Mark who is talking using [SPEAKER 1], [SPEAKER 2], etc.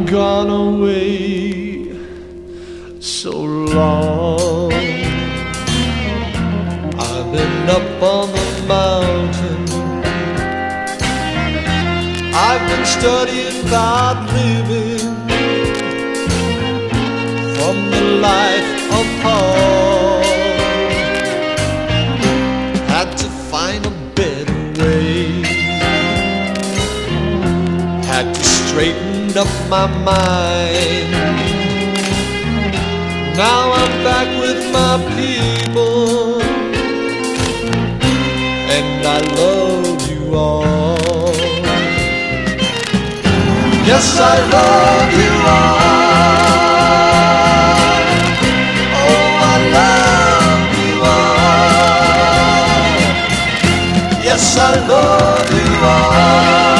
[SPEAKER 1] gone away so long. I've been up on the mountain, I've been studying about living from the life of Paul. Had to find a better way, had to straighten up my mind. Now I'm back with my people, and I love you all. Yes, I love you all. Oh, I love you all. Yes, I love you all.